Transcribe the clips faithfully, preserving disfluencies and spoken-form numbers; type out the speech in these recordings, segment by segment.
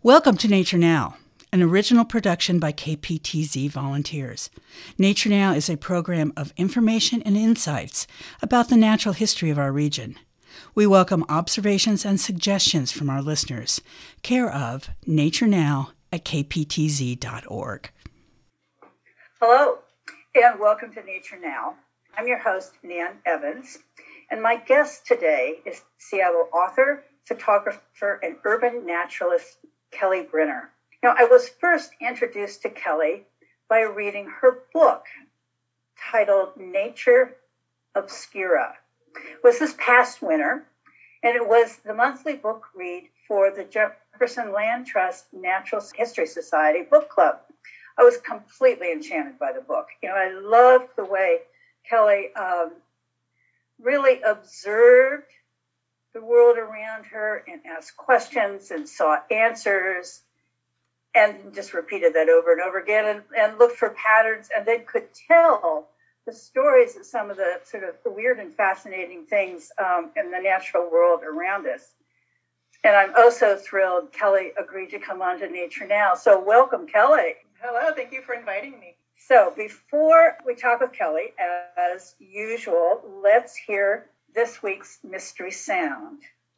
Welcome to Nature Now, an original production by K P T Z volunteers. Nature Now is a program of information and insights about the natural history of our region. We welcome observations and suggestions from our listeners. Care of Nature Now at k p t z dot org. Hello, and welcome to Nature Now. I'm your host, Nan Evans, and my guest today is Seattle author, photographer, and urban naturalist Kelly Brenner. Now, I was first introduced to Kelly by reading her book titled Nature Obscura. It was this past winter, and it was the monthly book read for the Jefferson Land Trust Natural History Society book club. I was completely enchanted by the book. You know, I loved the way Kelly um, really observed the world around her and asked questions and sought answers and just repeated that over and over again and, and looked for patterns and then could tell the stories of some of the sort of weird and fascinating things um, in the natural world around us. And I'm also thrilled Kelly agreed to come on to Nature Now. So welcome, Kelly. Hello, thank you for inviting me. So before we talk with Kelly, as usual, let's hear this week's mystery sound.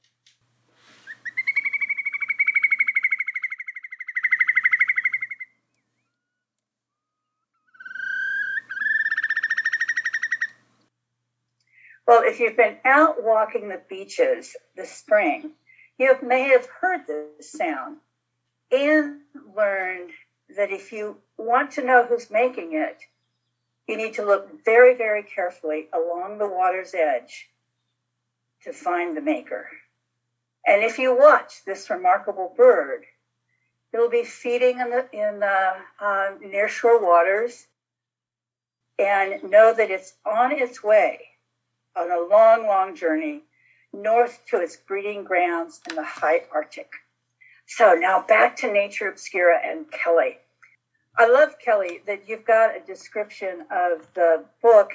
Well, if you've been out walking the beaches this spring, you may have heard this sound and learned that if you want to know who's making it, you need to look very, very carefully along the water's edge to find the maker. And if you watch this remarkable bird, it'll be feeding in the in the uh, nearshore waters, and know that it's on its way on a long, long journey north to its breeding grounds in the high Arctic. So now back to Nature Obscura and Kelly. I love, Kelly, that you've got a description of the book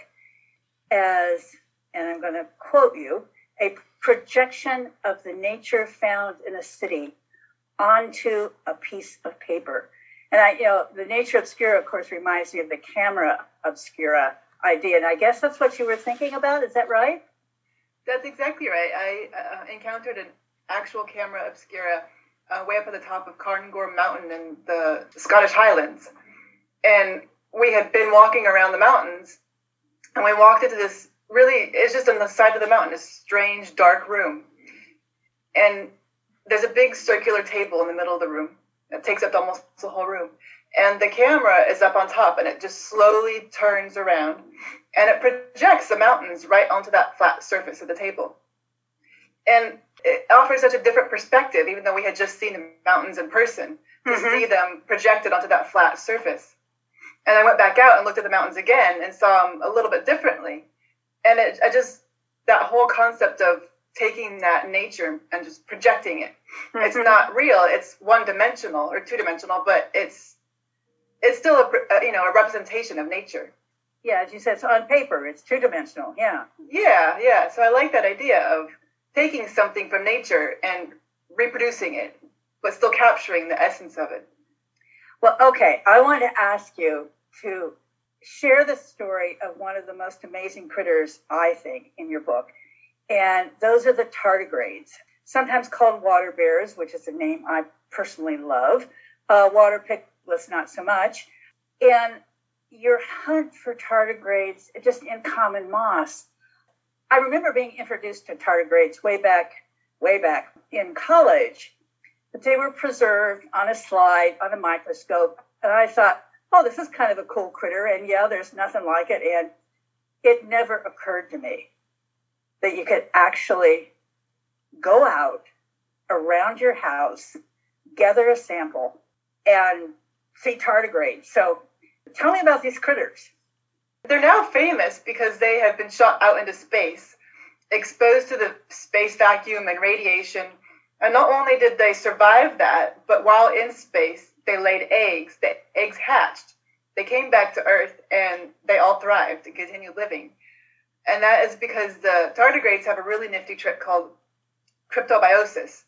as, and I'm going to quote you, a projection of the nature found in a city onto a piece of paper. And I, you know, the Nature Obscura, of course, reminds me of the camera obscura idea. And I guess that's what you were thinking about. Is that right? That's exactly right. I uh, encountered an actual camera obscura uh, way up at the top of Carngor Mountain in the Scottish Highlands. And we had been walking around the mountains, and we walked into this really, it's just on the side of the mountain, this strange, dark room. And there's a big circular table in the middle of the room. It takes up almost the whole room. And the camera is up on top, and it just slowly turns around, and it projects the mountains right onto that flat surface of the table. And it offers such a different perspective, even though we had just seen the mountains in person, to mm-hmm. see them projected onto that flat surface. And I went back out and looked at the mountains again and saw them a little bit differently. And it, I just, that whole concept of taking that nature and just projecting it, mm-hmm. it's not real, it's one-dimensional or two-dimensional, but it's it's still a, a you know a representation of nature. Yeah, as you said, so on paper, it's two-dimensional, yeah. Yeah, yeah, so I like that idea of taking something from nature and reproducing it, but still capturing the essence of it. Well, okay, I want to ask you to share the story of one of the most amazing critters, I think, in your book. And those are the tardigrades, sometimes called water bears, which is a name I personally love. Uh, water piglets, not so much. And your hunt for tardigrades, just in common moss. I remember being introduced to tardigrades way back, way back in college. But they were preserved on a slide, on a microscope. And I thought, oh, this is kind of a cool critter. And yeah, there's nothing like it. And it never occurred to me that you could actually go out around your house, gather a sample, and see tardigrades. So tell me about these critters. They're now famous because they have been shot out into space, exposed to the space vacuum and radiation. And not only did they survive that, but while in space, they laid eggs. The eggs hatched. They came back to Earth, and they all thrived and continued living. And that is because the tardigrades have a really nifty trick called cryptobiosis.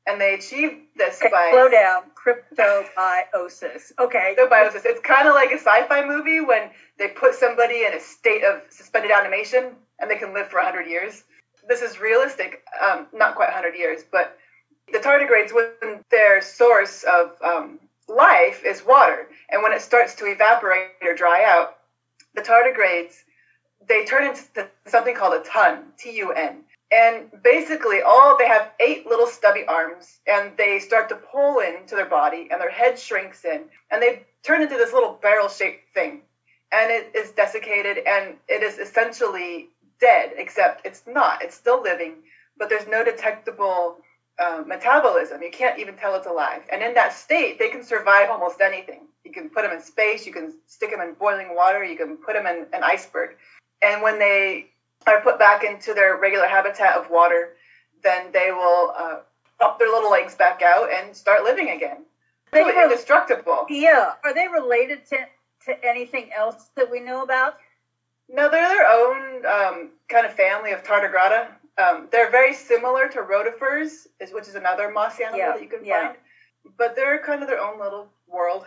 And they achieve this okay, by... Slow down. Cryptobiosis. Okay. Cryptobiosis. It's kind of like a sci-fi movie when they put somebody in a state of suspended animation and they can live for one hundred years. This is realistic. Um, not quite one hundred years, but the tardigrades, when their source of um, life is water, and when it starts to evaporate or dry out, the tardigrades, they turn into something called a tun, T U N. And basically, all they have eight little stubby arms, and they start to pull into their body, and their head shrinks in, and they turn into this little barrel-shaped thing. And it is desiccated, and it is essentially dead, except it's not. It's still living, but there's no detectable uh, metabolism. You can't even tell it's alive. And in that state, they can survive almost anything. You can put them in space. You can stick them in boiling water. You can put them in an iceberg. And when they are put back into their regular habitat of water, then they will uh, pop their little legs back out and start living again. They Really were- indestructible. Yeah. Are they related to, to anything else that we know about? No, they're their own um, kind of family of tardigrada. Um, they're very similar to rotifers, is, which is another mossy animal Yeah, that you can yeah. find. But they're kind of their own little world.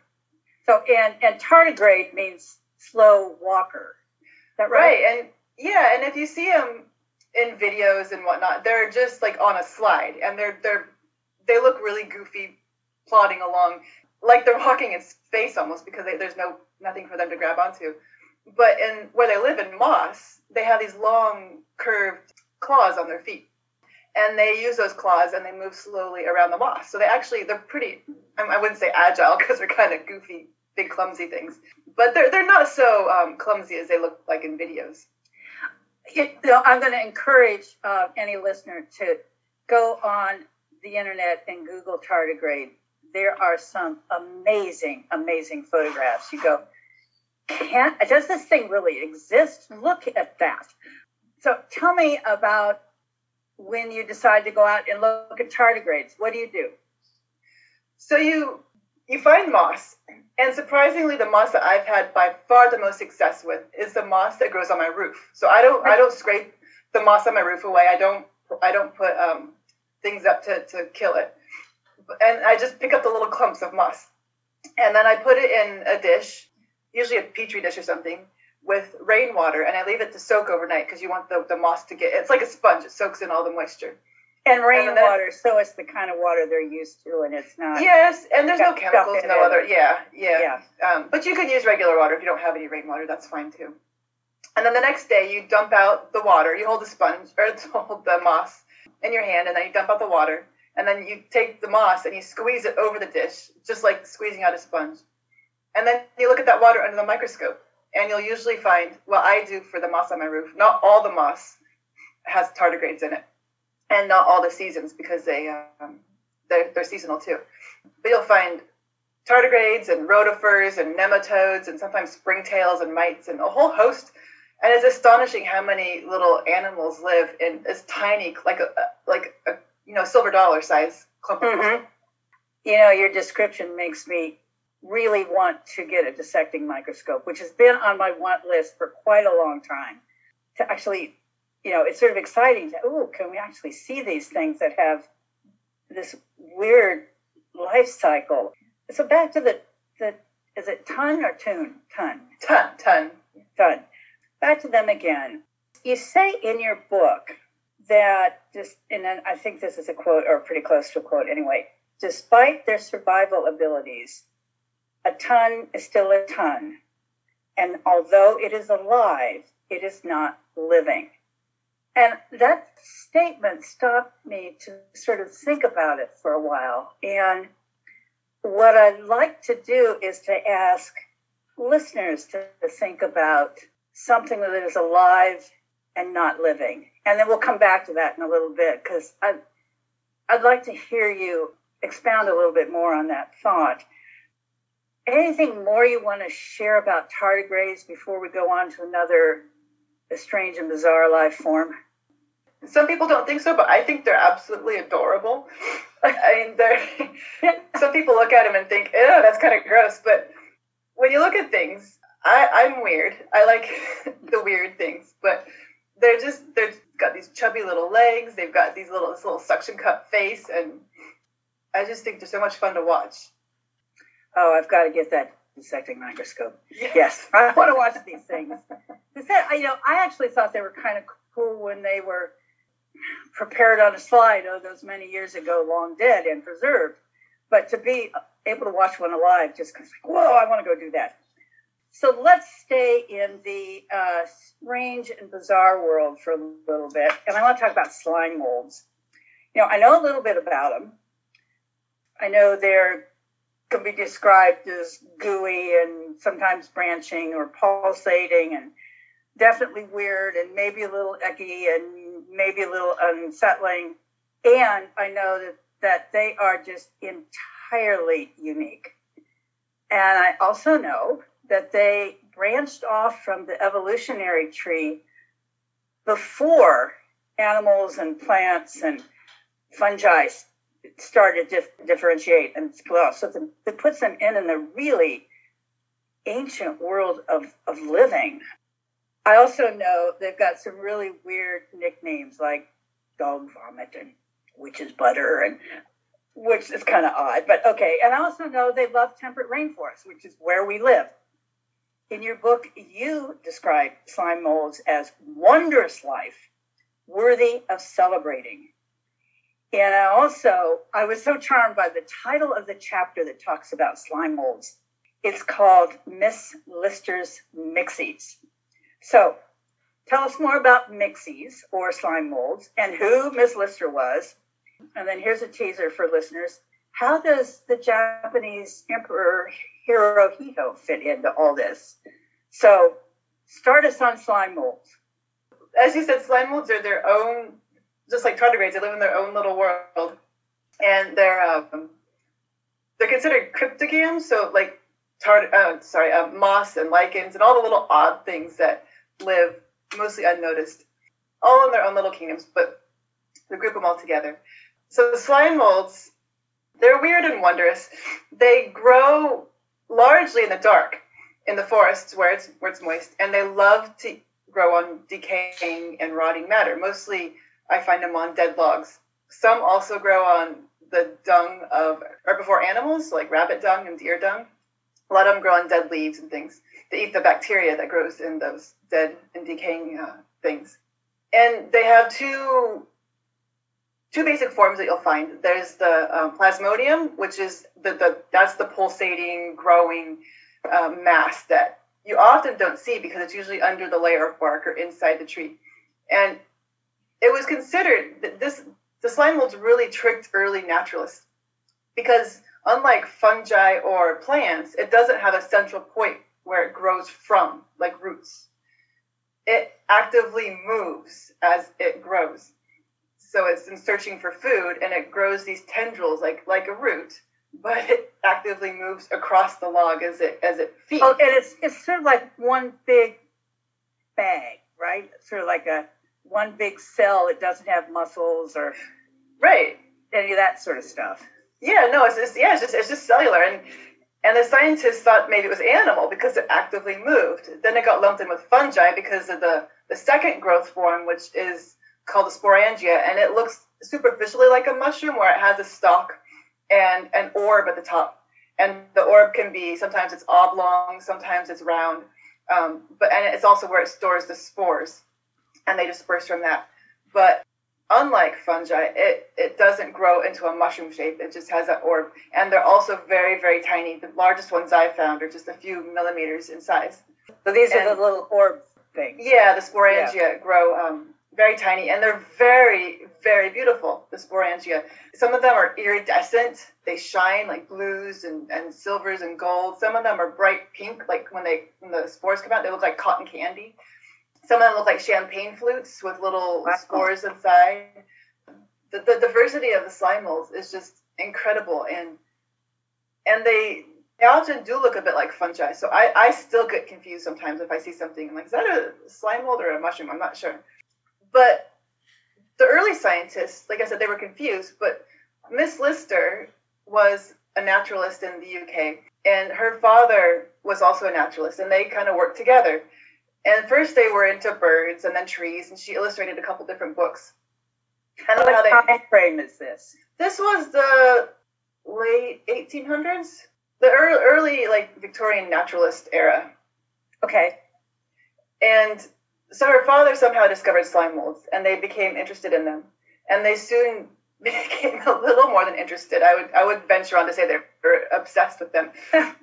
So, and, and tardigrade means slow walker. Is that right? Right, and yeah, and if you see them in videos and whatnot, they're just like on a slide, and they're they're they look really goofy, plodding along, like they're walking in space almost, because they, there's no nothing for them to grab onto. But in where they live in moss, they have these long curved claws on their feet, and they use those claws and they move slowly around the moss. So they actually they're pretty. I, I wouldn't say agile because they're kind of goofy, big clumsy things, but they're they're not so um, clumsy as they look like in videos. You know, I'm going to encourage uh, any listener to go on the internet and Google tardigrade. There are some amazing, amazing photographs. You go, can't, does this thing really exist? Look at that. So tell me about when you decide to go out and look at tardigrades. What do you do? So you you find moss, and surprisingly, the moss that I've had by far the most success with is the moss that grows on my roof. So I don't I don't scrape the moss on my roof away. I don't I don't put um, things up to, to kill it, and I just pick up the little clumps of moss, and then I put it in a dish, usually a petri dish or something, with rainwater, and I leave it to soak overnight because you want the, the moss to get, it's like a sponge, it soaks in all the moisture. And rainwater, And so it's the kind of water they're used to, and it's not. Yes, and there's no got chemicals, stuff in no it. other, yeah, yeah. Yeah. Um, but you can use regular water if you don't have any rainwater, that's fine too. And then the next day you dump out the water, you hold the sponge, or hold the moss in your hand, and then you dump out the water, and then you take the moss and you squeeze it over the dish, just like squeezing out a sponge. And then you look at that water under the microscope, and you'll usually find, well, I do for the moss on my roof, not all the moss has tardigrades in it, and not all the seasons, because they, um, they're, they're seasonal too. But you'll find tardigrades and rotifers and nematodes and sometimes springtails and mites and a whole host. And it's astonishing how many little animals live in this tiny, like a, like a, you know, silver dollar size clump of Mm-hmm. You know, your description makes me really want to get a dissecting microscope, which has been on my want list for quite a long time. To actually, you know, it's sort of exciting to, oh, can we actually see these things that have this weird life cycle? So back to the, the is it ton or tune? Ton. ton, ton. Ton. Back to them again. You say in your book that, just, and then I think this is a quote, or pretty close to a quote anyway, despite their survival abilities, a ton is still a ton. And although it is alive, it is not living. And that statement stopped me to sort of think about it for a while. And what I'd like to do is to ask listeners to think about something that is alive and not living. And then we'll come back to that in a little bit, because I'd, I'd like to hear you expound a little bit more on that thought. Anything more you want to share about tardigrades before we go on to another strange and bizarre life form? Some people don't think so, but I think they're absolutely adorable. I mean, they're, some people look at them and think, ew, that's kind of gross. But when you look at things, I, I'm weird. I like the weird things, but they're just, they've got these chubby little legs. They've got these little, this little suction cup face, and I just think they're so much fun to watch. Oh, I've got to get that dissecting microscope. Yes, I want to watch these things. You know, I actually thought they were kind of cool when they were prepared on a slide, oh, those many years ago, long dead and preserved. But to be able to watch one alive, just because, whoa, I want to go do that. So let's stay in the uh, strange and bizarre world for a little bit. And I want to talk about slime molds. You know, I know a little bit about them. I know they're can be described as gooey and sometimes branching or pulsating and definitely weird and maybe a little icky and maybe a little unsettling. And I know that, that they are just entirely unique. And I also know that they branched off from the evolutionary tree before animals and plants and fungi started to dif- differentiate and well, so the, it puts them in in the really ancient world of, of living. I also know they've got some really weird nicknames like dog vomit and witch's butter, and which is kind of odd, but okay. And I also know they love temperate rainforests, which is where we live. In your book, you describe slime molds as wondrous life, worthy of celebrating. And I also, I was so charmed by the title of the chapter that talks about slime molds. It's called Miss Lister's Mixies. So tell us more about mixies or slime molds and who Miss Lister was. And then here's a teaser for listeners. How does the Japanese Emperor Hirohito fit into all this? So start us on slime molds. As you said, slime molds are their own, just like tardigrades, they live in their own little world. And they're um, they're considered cryptogams, so like tard- uh, sorry, uh, moss and lichens and all the little odd things that live mostly unnoticed, all in their own little kingdoms, but we group them all together. So the slime molds, they're weird and wondrous. They grow largely in the dark, in the forests where it's where it's moist, and they love to grow on decaying and rotting matter. Mostly, I find them on dead logs. Some also grow on the dung of herbivore animals, like rabbit dung and deer dung. A lot of them grow on dead leaves and things. They eat the bacteria that grows in those dead and decaying uh, things. And they have two two basic forms that you'll find. There's the um, plasmodium, which is the, the that's the pulsating, growing uh, mass that you often don't see because it's usually under the layer of bark or inside the tree. And it was considered that this the slime molds really tricked early naturalists because unlike fungi or plants, it doesn't have a central point where it grows from, like roots. It actively moves as it grows. So it's in searching for food, and it grows these tendrils like like a root, but it actively moves across the log as it as it feeds. Oh, and it's it's sort of like one big bag, right? Sort of like a one big cell. It doesn't have muscles or right any of that sort of stuff. Yeah, no, it's just yeah, it's just it's just cellular, and and the scientists thought maybe it was animal because it actively moved. Then it got lumped in with fungi because of the the second growth form, which is called the sporangia, and it looks superficially like a mushroom where it has a stalk and an orb at the top. And the orb can be, sometimes it's oblong, sometimes it's round, um, but and it's also where it stores the spores, and they disperse from that. But unlike fungi, it, it doesn't grow into a mushroom shape, it just has that orb. And they're also very, very tiny. The largest ones I've found are just a few millimeters in size. So these and, are the little orb things. Yeah, the sporangia yeah. grow um, very tiny, and they're very, very beautiful, the sporangia. Some of them are iridescent. They shine like blues and, and silvers and gold. Some of them are bright pink, like when they when the spores come out, they look like cotton candy. Some of them look like champagne flutes with little wow. spores inside. The, the diversity of the slime molds is just incredible, and and they they often do look a bit like fungi. So I, I still get confused sometimes if I see something. I'm like, is that a slime mold or a mushroom? I'm not sure. But the early scientists, like I said, they were confused. But Miss Lister was a naturalist in the U K, and her father was also a naturalist, and they kind of worked together. And first they were into birds and then trees, and she illustrated a couple different books. And what time frame is this? This was the late eighteen hundreds, the early, early like Victorian naturalist era. Okay. And so her father somehow discovered slime molds, and they became interested in them. And they soon became a little more than interested. I would I would venture on to say they were obsessed with them.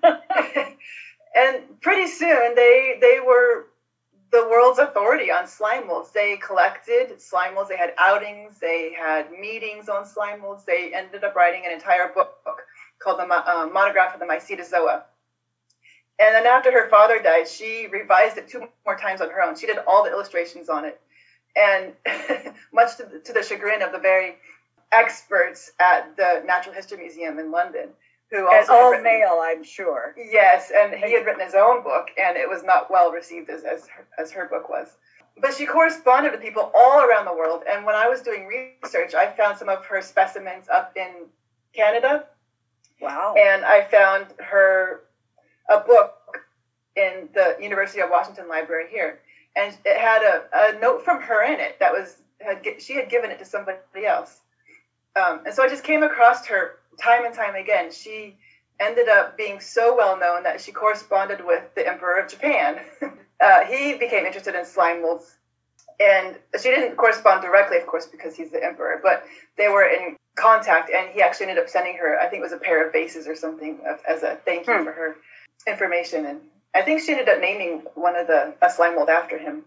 And pretty soon they they were the world's authority on slime molds. They collected slime molds. They had outings. They had meetings on slime molds. They ended up writing an entire book called the uh, Monograph of the Mycetozoa. And then after her father died, she revised it two more times on her own. She did all the illustrations on it. And much to the, to the chagrin of the very experts at the Natural History Museum in London, who also and all written, male, I'm sure. Yes, and he had written his own book, and it was not well received as as her, as her book was. But she corresponded with people all around the world, and when I was doing research, I found some of her specimens up in Canada. Wow. And I found her a book in the University of Washington Library here, and it had a, a note from her in it that was had she had given it to somebody else. Um, and so I just came across her time and time again. She ended up being so well known that she corresponded with the Emperor of Japan. uh, he became interested in slime molds, and she didn't correspond directly, of course, because he's the emperor, but they were in contact, and he actually ended up sending her, I think it was a pair of vases or something, as a thank you hmm. for her information. And I think she ended up naming one of the a slime mold after him.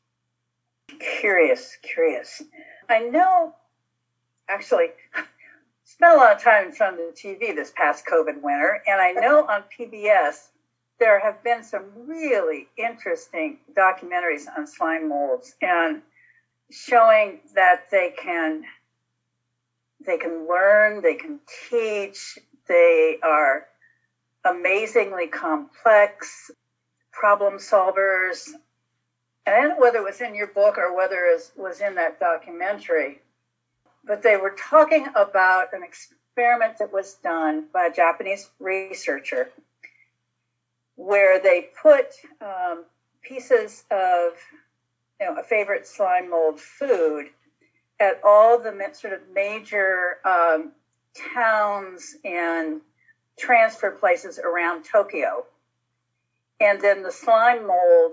Curious, curious. I know, actually, spent a lot of time in front of the T V this past COVID winter, and I know on P B S there have been some really interesting documentaries on slime molds and showing that they can they can learn, they can teach, they are amazingly complex problem solvers. And I don't know whether it was in your book or whether it was in that documentary, but they were talking about an experiment that was done by a Japanese researcher where they put um, pieces of, you know, a favorite slime mold food at all the sort of major um, towns and transfer places around Tokyo. And then the slime mold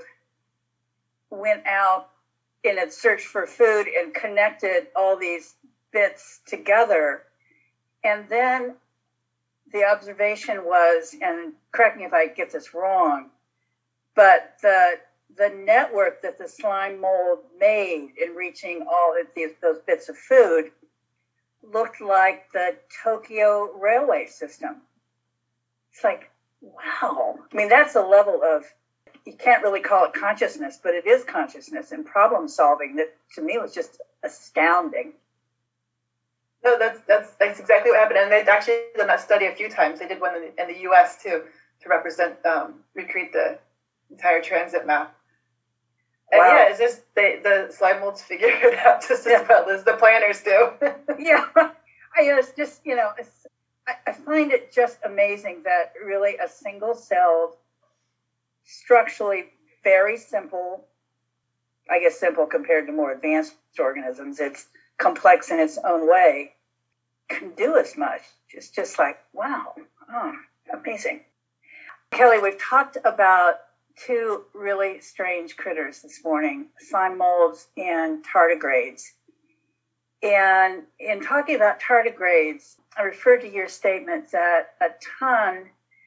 went out in its search for food and connected all these bits together. And then the observation was, and correct me if I get this wrong, but the the network that the slime mold made in reaching all of these, those bits of food looked like the Tokyo railway system. It's like, wow. I mean, that's a level of, you can't really call it consciousness, but it is consciousness and problem solving that to me was just astounding. No, that's that's that's exactly what happened, and they've actually done that study a few times. They did one in the, in the U S too, to represent, um, recreate the entire transit map. And wow. yeah, it's just they, the slime molds figure it out just yeah. as well as the planners do. yeah, I it's just you know, it's, I, I find it just amazing that really a single-celled, structurally very simple, I guess simple compared to more advanced organisms, it's complex in its own way, can do as much. It's just like, wow, oh, amazing. Kelly, we've talked about two really strange critters this morning, slime molds and tardigrades. And in talking about tardigrades, I referred to your statement that a ton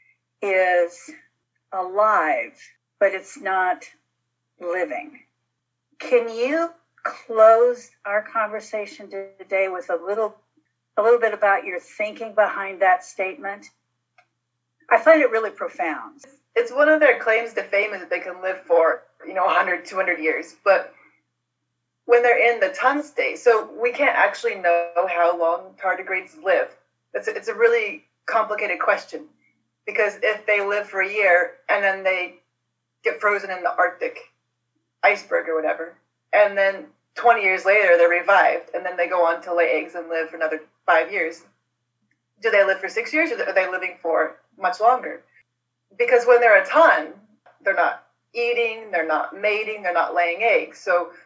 is alive, but it's not living. Can you close our conversation today with a little a little bit about your thinking behind that statement? I find it really profound. It's one of their claims to fame is that they can live for, you know, one hundred, two hundred years. But when they're in the ton state, so we can't actually know how long tardigrades live. It's a, it's a really complicated question, because if they live for a year and then they get frozen in the Arctic iceberg or whatever, and then twenty years later they're revived, and then they go on to lay eggs and live for another five years. Do they live for six years, or are they living for much longer? Because when they're a ton, they're not eating, they're not mating, they're not laying eggs. So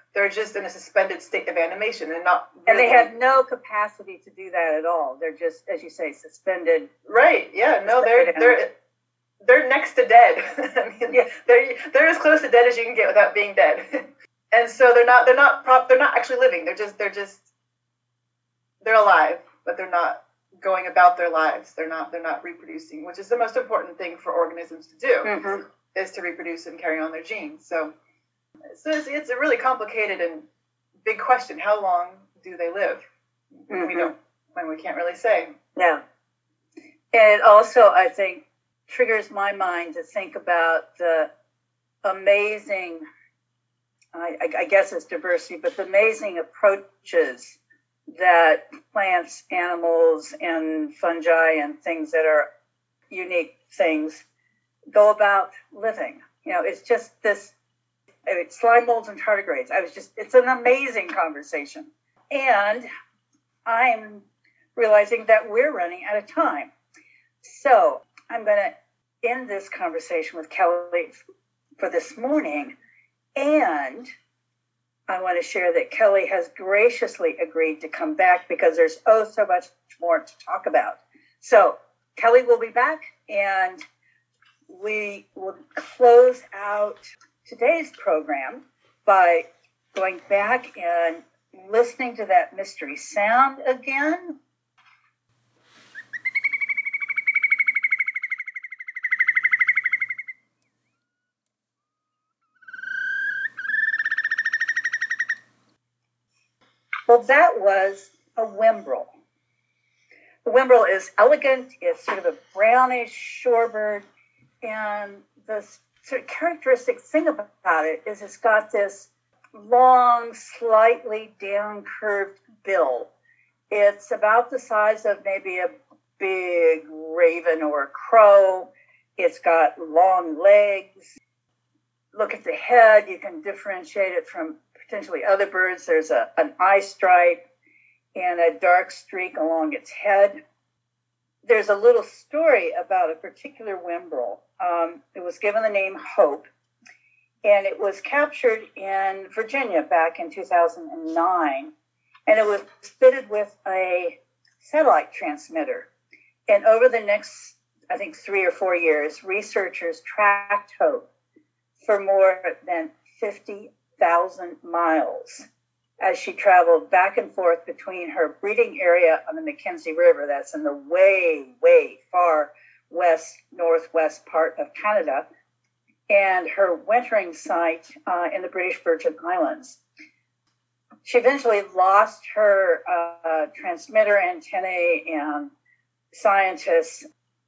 They're just in a suspended state of animation and not really... And they have no capacity to do that at all. They're just, as you say, suspended. Right, yeah, no, they're they're they're next to dead. I mean, yeah. they're they're as close to dead as you can get without being dead. And so they're not they're not prop they're not actually living. They're just they're just they're alive, but they're not going about their lives. They're not they're not reproducing, which is the most important thing for organisms to do, mm-hmm. is to reproduce and carry on their genes. So, so it's, it's a really complicated and big question. How long do they live? Mm-hmm. We don't, when we can't really say. Yeah. And it also, I think, triggers my mind to think about the amazing, I, I guess it's diversity, but the amazing approaches that plants, animals, and fungi and things that are unique things go about living. You know, it's just this, I mean, slime molds and tardigrades. I was just, it's an amazing conversation. And I'm realizing that we're running out of time. So I'm going to end this conversation with Kelly for this morning. And I want to share that Kelly has graciously agreed to come back because there's oh so much more to talk about. So Kelly will be back, and we will close out today's program by going back and listening to that mystery sound again. Well, that was a whimbrel. The whimbrel is elegant. It's sort of a brownish shorebird. And the sort of characteristic thing about it is it's got this long, slightly down-curved bill. It's about the size of maybe a big raven or a crow. It's got long legs. Look at the head. You can differentiate it from potentially other birds. There's a, an eye stripe and a dark streak along its head. There's a little story about a particular whimbrel. Um, it was given the name Hope, and it was captured in Virginia back in two thousand nine, and it was fitted with a satellite transmitter. And over the next, I think, three or four years, researchers tracked Hope for more than fifty thousand miles as she traveled back and forth between her breeding area on the Mackenzie River, that's in the way, way far west, northwest part of Canada, and her wintering site uh, in the British Virgin Islands. She eventually lost her uh, transmitter antennae, and scientists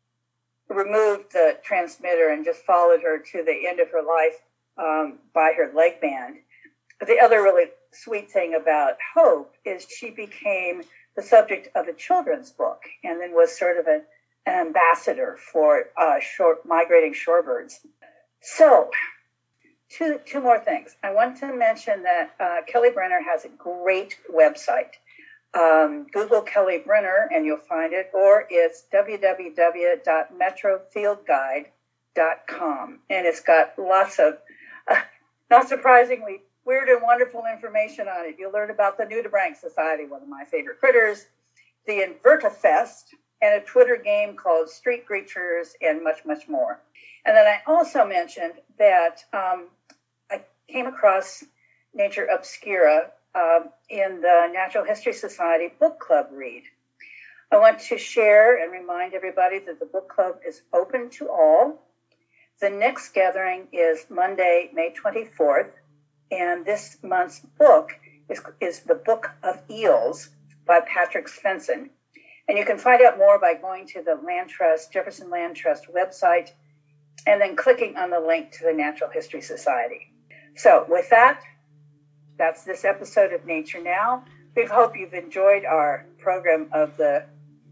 removed the transmitter and just followed her to the end of her life um, by her leg band. But the other really sweet thing about Hope is she became the subject of a children's book and then was sort of an, an ambassador for uh, short, migrating shorebirds. So, two, two more things. I want to mention that uh, Kelly Brenner has a great website. Um, Google Kelly Brenner and you'll find it, or it's w w w dot metro field guide dot com. And it's got lots of, uh, not surprisingly, weird and wonderful information on it. You'll learn about the Nudibranch Society, one of my favorite critters, the Invertifest, and a Twitter game called Street Creatures, and much, much more. And then I also mentioned that um, I came across Nature Obscura um, in the Natural History Society book club read. I want to share and remind everybody that the book club is open to all. The next gathering is Monday, May twenty-fourth. And this month's book is, is The Book of Eels by Patrick Svensson. And you can find out more by going to the Land Trust, Jefferson Land Trust website, and then clicking on the link to the Natural History Society. So with that, that's this episode of Nature Now. We hope you've enjoyed our program of the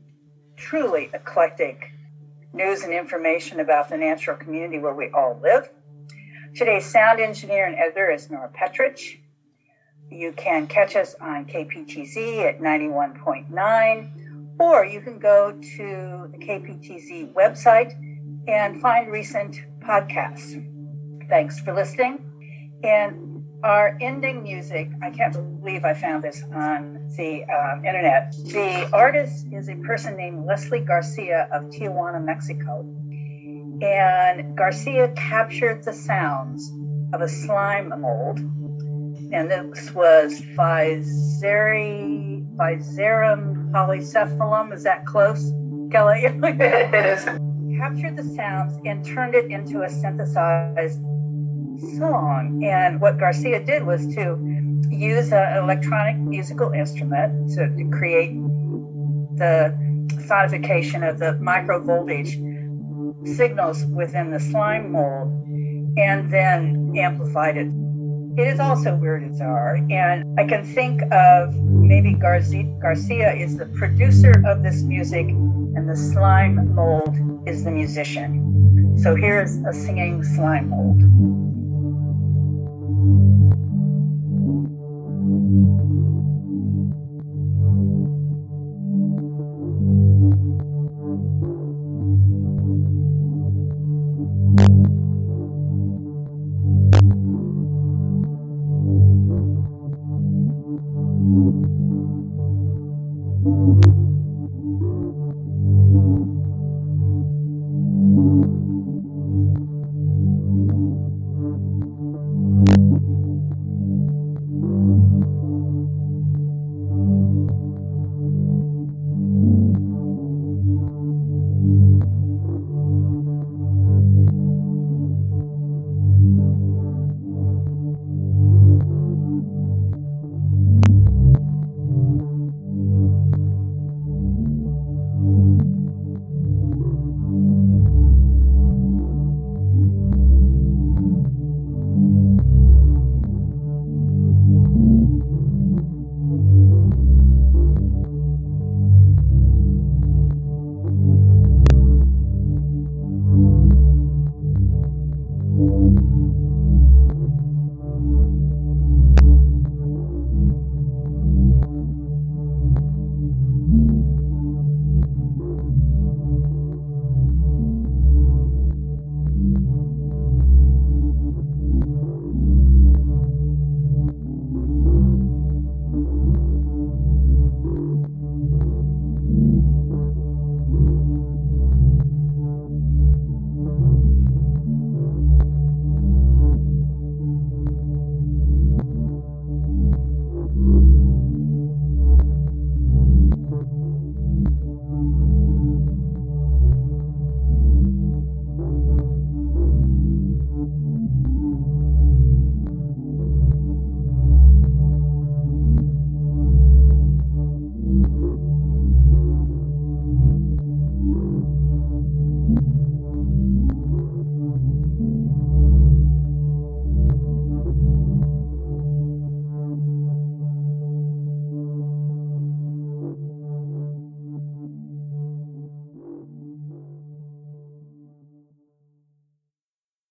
truly eclectic news and information about the natural community where we all live. Today's sound engineer and editor is Nora Petrich. You can catch us on K P T Z at ninety-one point nine, or you can go to the K P T Z website and find recent podcasts. Thanks for listening, and our ending music, I can't believe I found this on the um, internet. The artist is a person named Leslie Garcia of Tijuana, Mexico. And Garcia captured the sounds of a slime mold. And this was Physarum polycephalum. Is that close, Kelly? It is. Captured the sounds and turned it into a synthesized song. And what Garcia did was to use an electronic musical instrument to, to create the sonification of the microvoltage signals within the slime mold and then amplified it. It is also weird as are, and I can think of maybe Garcia, Garcia is the producer of this music and the slime mold is the musician. So here's a singing slime mold.